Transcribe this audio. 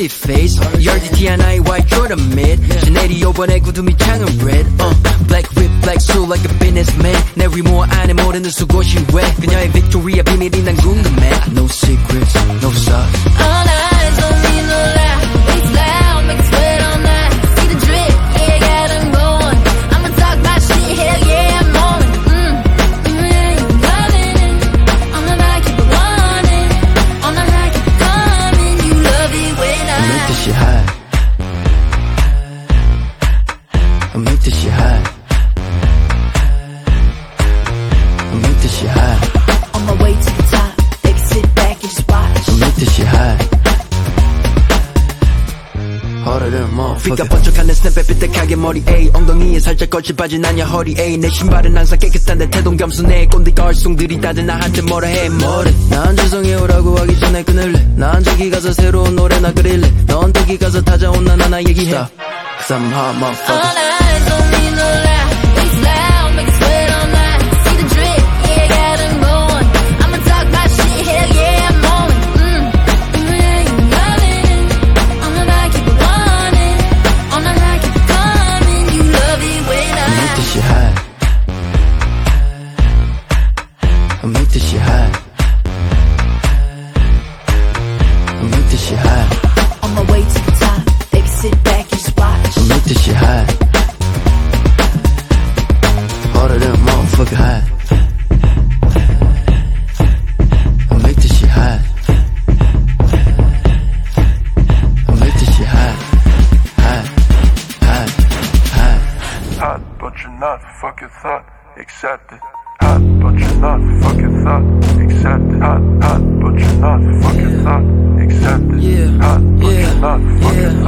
pretty face 열디 하나의 white Jordan mid 샤넬이 요번에 구두미 창은 red black whip black suit like a businessman 내 위모 안에 모르는 수고시 왜 그녀의 빅토리아 비밀이 난 궁금해 No secrets, no sauce All eyes on me, no lie It's loud, make it sweat all night See the drip, yeah, got them going I'ma talk my shit, hell yeah, I'm on it yeah, you loving it On the back, keep it wanting On the high, keep it coming You love it when I make this shit hot I make this shit hot I make this shit hot On my way to the top Baby, sit back and just watch I make this shit hot Hotter than a motherfucker 빛과 번쩍한 내 스냅에 삐딱하게 머리 에이 엉덩이에 살짝 걸칠 빠진 아냐 허리 에이 내 신발은 항상 깨끗한데 태동 겸손해 꼰대가 얼숭들이 다들 나한테 뭐라 해 뭐래 난 죄송해 오라고 하기 전에 끊을래 난 저기 가서 새로운 노래나 그릴래 넌 저기 가서 찾아온 난 하나 얘기해 Cause I'm hot motherfucker All eyes on me, no lie It's loud, make it sweat all night See the drip, yeah, got them going I'ma talk my shit, hell yeah, I'm on it yeah, you loving it On the back, keep it wanting On the high, keep it coming You love it when I make this shit hot I make this shit hot I make this shit hot On my way to the top Baby, sit back and just watch I make this shit hot Harder than a motherfucker hot I make this shit hot I make this shit hot Hot, hot, hot Hot, but you're not fucking thought Accepted Hot, but you're not fucking thought Accepted Hot, but you're not fucking thought Accepted Hot, but you're not fucking